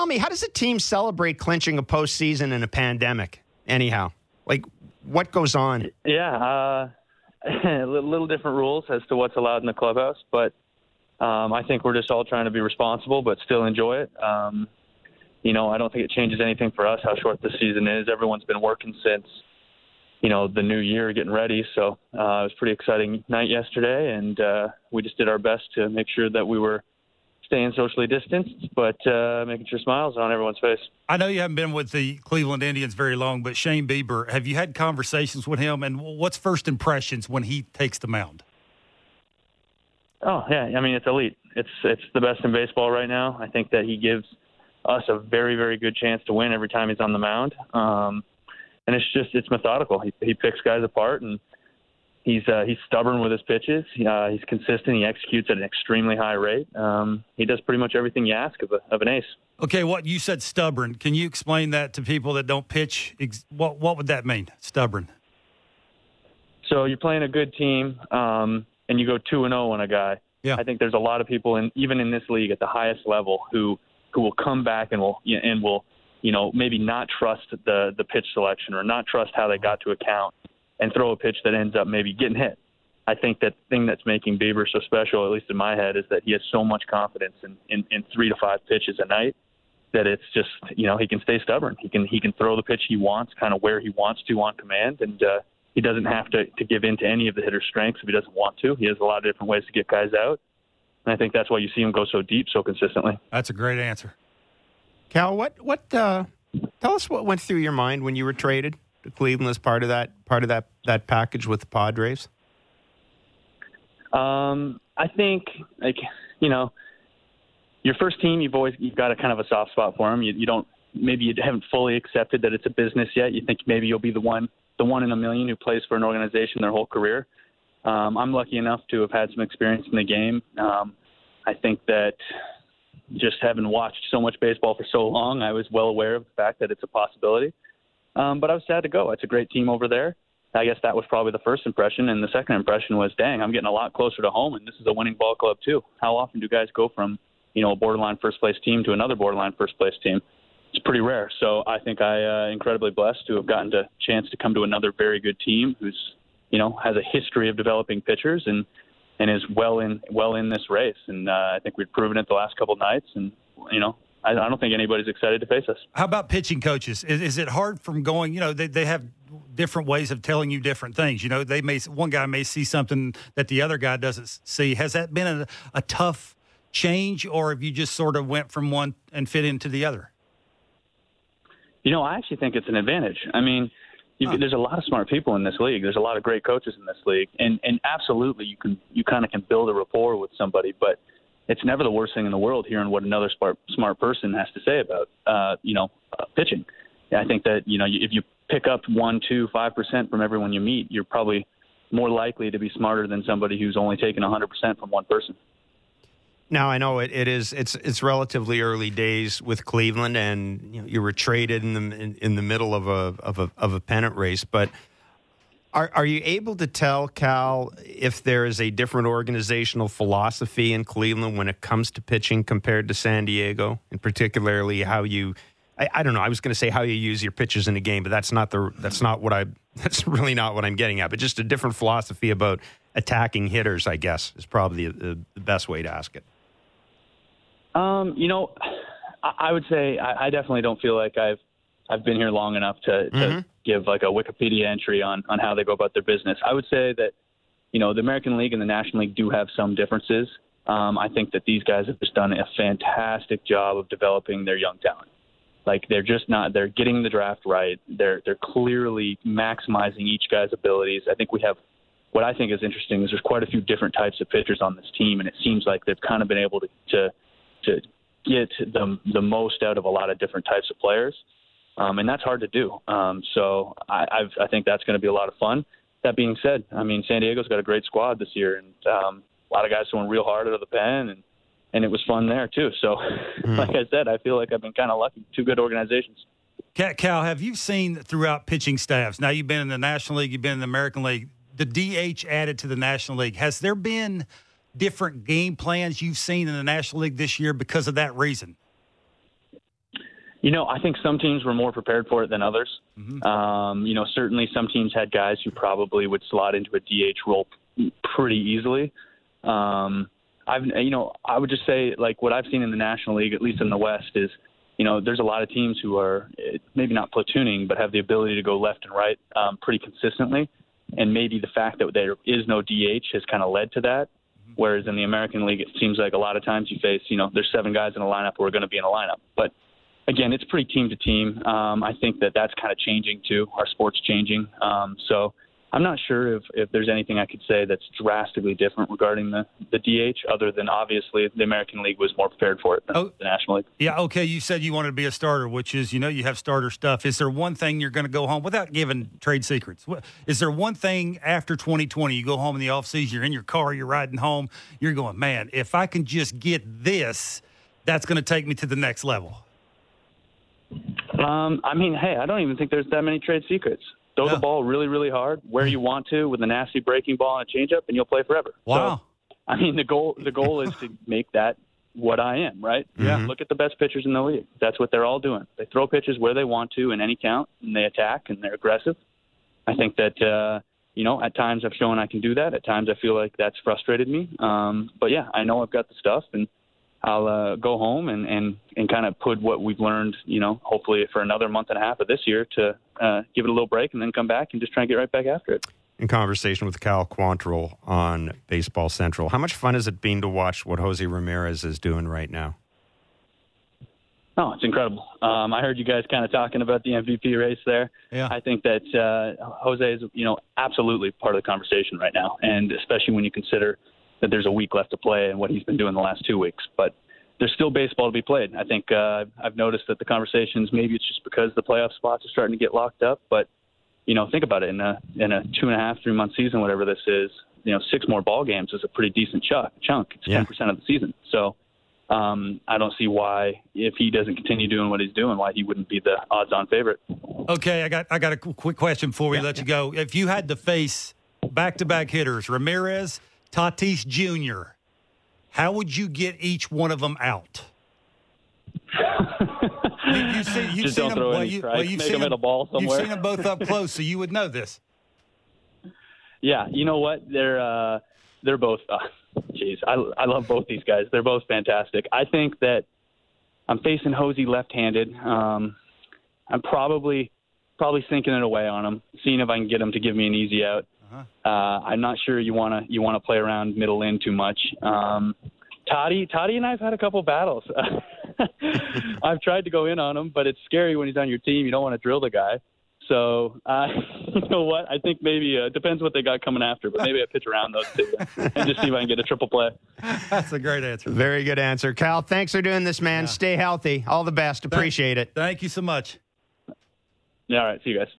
me, how does a team celebrate clinching a postseason in a pandemic? Anyhow, like what goes on? Yeah, little different rules as to what's allowed in the clubhouse, but I think we're just all trying to be responsible, but still enjoy it. I don't think it changes anything for us how short the season is. Everyone's been working since, the new year, getting ready. So it was a pretty exciting night yesterday, and we just did our best to make sure that we were staying socially distanced, but making sure smiles on everyone's face. I know you haven't been with the Cleveland Indians very long, but Shane Bieber, have you had conversations with him, and what's first impressions when he takes the mound? Oh, yeah. I mean, it's elite. It's the best in baseball right now. I think that he gives us a very, very good chance to win every time he's on the mound. And it's methodical. He picks guys apart, and he's stubborn with his pitches. He's consistent. He executes at an extremely high rate. He does pretty much everything you ask of an ace. Okay, what you said, stubborn. Can you explain that to people that don't pitch? What would that mean, stubborn? So you're playing a good team, and you go 2-0 on a guy. Yeah. I think there's a lot of people, even in this league at the highest level, who will come back and will maybe not trust the pitch selection or not trust how they got to a count and throw a pitch that ends up maybe getting hit. I think that thing that's making Bieber so special, at least in my head, is that he has so much confidence in 3 to 5 pitches a night that it's just, he can stay stubborn. He can throw the pitch he wants, kind of where he wants to on command, and he doesn't have to give in to any of the hitter's strengths if he doesn't want to. He has a lot of different ways to get guys out, and I think that's why you see him go so deep so consistently. That's a great answer. Cal, tell us what went through your mind when you were traded to Cleveland as part of that package with the Padres? I think, your first team, you've got a kind of a soft spot for them. Maybe you haven't fully accepted that it's a business yet. You think maybe you'll be the one in a million who plays for an organization their whole career. I'm lucky enough to have had some experience in the game. I think that just having watched so much baseball for so long, I was well aware of the fact that it's a possibility. But I was sad to go. It's a great team over there. I guess that was probably the first impression. And the second impression was, dang, I'm getting a lot closer to home, and this is a winning ball club too. How often do guys go from, a borderline first-place team to another borderline first-place team? It's pretty rare. So I think I'm incredibly blessed to have gotten a chance to come to another very good team who's, has a history of developing pitchers and is well in this race. And I think we've proven it the last couple of nights. And, I don't think anybody's excited to face us. How about pitching coaches? Is it hard from going, they have different ways of telling you different things. One guy may see something that the other guy doesn't see. Has that been a tough change, or have you just sort of went from one and fit into the other? I actually think it's an advantage. I mean, there's a lot of smart people in this league. There's a lot of great coaches in this league, and absolutely you kind of can build a rapport with somebody, but it's never the worst thing in the world hearing what another smart person has to say about pitching. I think that if you pick up 1%, 2%, 5% from everyone you meet, you're probably more likely to be smarter than somebody who's only taken 100% from one person. Now, I know it's relatively early days with Cleveland, and you were traded in the middle of a pennant race. But are you able to tell, Cal, if there is a different organizational philosophy in Cleveland when it comes to pitching compared to San Diego, and particularly how you? I don't know. I was going to say how you use your pitches in a game, but that's really not what I'm getting at. But just a different philosophy about attacking hitters, I guess, is probably the best way to ask it. I would say I definitely don't feel like I've been here long enough to give like a Wikipedia entry on how they go about their business. I would say that, the American League and the National League do have some differences. I think that these guys have just done a fantastic job of developing their young talent. Like they're getting the draft right. They're clearly maximizing each guy's abilities. I think we have, what I think is interesting is there's quite a few different types of pitchers on this team, and it seems like they've kind of been able to get the most out of a lot of different types of players. And that's hard to do. So I think that's going to be a lot of fun. That being said, I mean, San Diego's got a great squad this year, and a lot of guys throwing real hard out of the pen, and it was fun there too. So like I said, I feel like I've been kind of lucky. Two good organizations. Cal, have you seen throughout pitching staffs, now you've been in the National League, you've been in the American League, the DH added to the National League, has there been different game plans you've seen in the National League this year because of that reason? I think some teams were more prepared for it than others. Certainly some teams had guys who probably would slot into a DH role pretty easily. I would just say, like, what I've seen in the National League, at least in the West, is, there's a lot of teams who are maybe not platooning, but have the ability to go left and right pretty consistently. And maybe the fact that there is no DH has kind of led to that. Whereas in the American League, it seems like a lot of times you face, there's 7 guys in a lineup who are going to be in a lineup. But again, it's pretty team to team. I think that's kind of changing too. Our sport's changing. So I'm not sure if there's anything I could say that's drastically different regarding the DH, other than obviously the American League was more prepared for it than the National League. Yeah, okay, you said you wanted to be a starter, which is, you have starter stuff. Is there one thing you're going to go home, without giving trade secrets, is there one thing after 2020, you go home in the offseason, you're in your car, you're riding home, you're going, man, if I can just get this, that's going to take me to the next level? I don't even think there's that many trade secrets. Throw the ball really, really hard where you want to with a nasty breaking ball and a changeup, and you'll play forever. Wow. So, the goal is to make that what I am, right? Yeah. Look at the best pitchers in the league. That's what they're all doing. They throw pitches where they want to in any count, and they attack, and they're aggressive. I think that, at times I've shown I can do that. At times I feel like that's frustrated me. But, yeah, I know I've got the stuff, and I'll go home and kind of put what we've learned, hopefully for another month and a half of this year to give it a little break and then come back and just try and get right back after it. In conversation with Cal Quantrill on Baseball Central, how much fun has it been to watch what Jose Ramirez is doing right now? Oh, it's incredible. I heard you guys kind of talking about the MVP race there. Yeah. I think that Jose is, absolutely part of the conversation right now, and especially when you consider that there's a week left to play and what he's been doing the last 2 weeks. But there's still baseball to be played. I think I've noticed that the conversations, maybe it's just because the playoff spots are starting to get locked up. But, think about it. In a 2.5, 3 month season, whatever this is, 6 more ball games is a pretty decent chunk. It's 10% of the season. So I don't see why, if he doesn't continue doing what he's doing, why he wouldn't be the odds-on favorite. Okay, I got a quick question before we let you go. If you had to face back-to-back hitters, Ramirez, Tatis Jr., how would you get each one of them out? You've seen them. You've seen them at a ball somewhere. You've seen them both up close, so you would know this. Yeah, you know what? They're both. I love both these guys. They're both fantastic. I think that I'm facing Jose left-handed. I'm probably sinking it away on him, seeing if I can get him to give me an easy out. I'm not sure you want to play around middle in too much. Toddy and I have had a couple battles. I've tried to go in on him, but it's scary when he's on your team. You don't want to drill the guy. So, you know what? I think maybe it depends what they got coming after, but maybe I pitch around those two and just see if I can get a triple play. That's a great answer. Very good answer. Cal, thanks for doing this, man. Yeah. Stay healthy. All the best. Appreciate it. Thank you so much. Yeah, all right. See you guys.